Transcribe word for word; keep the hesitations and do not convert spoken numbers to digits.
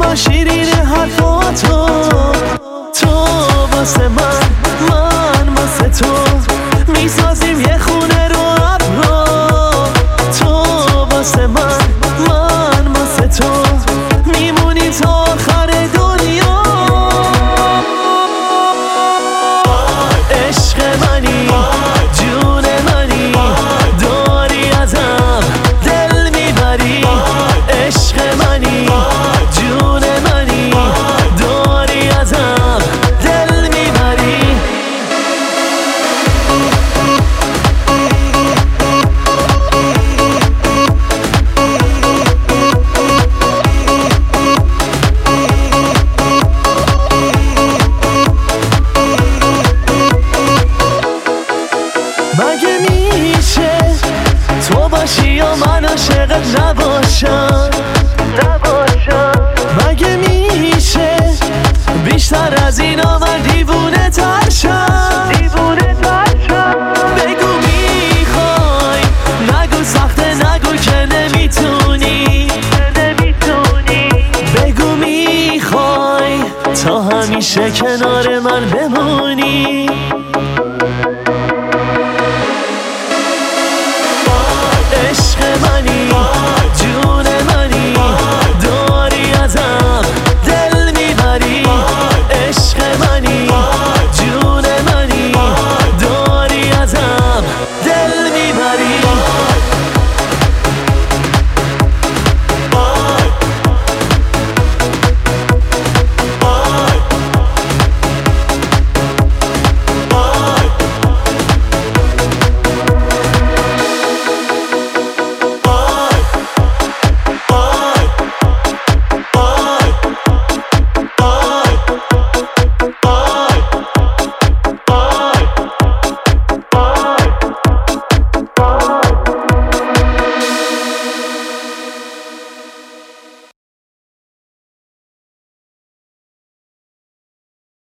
و شیرین حرفاتو، تو واسه من، من واسه تو، میسازیم یه خونه رو ابرا، تو واسه من، من واسه تو، میمونیم تا آخر دنیا. عشق منی، جون منی، داری ازم دل میبری. عشق منی، جون منی، داری ازم دل میبری. مگه میشه تو باشی یا من عاشقت نباشم؟ مگه میشه بیشتر از اینا من دیوونه تر شم؟ بگو میخوای، نگو سخته، نگو که نمیتونی. بگو میخوای تا همیشه کنار من بمونی.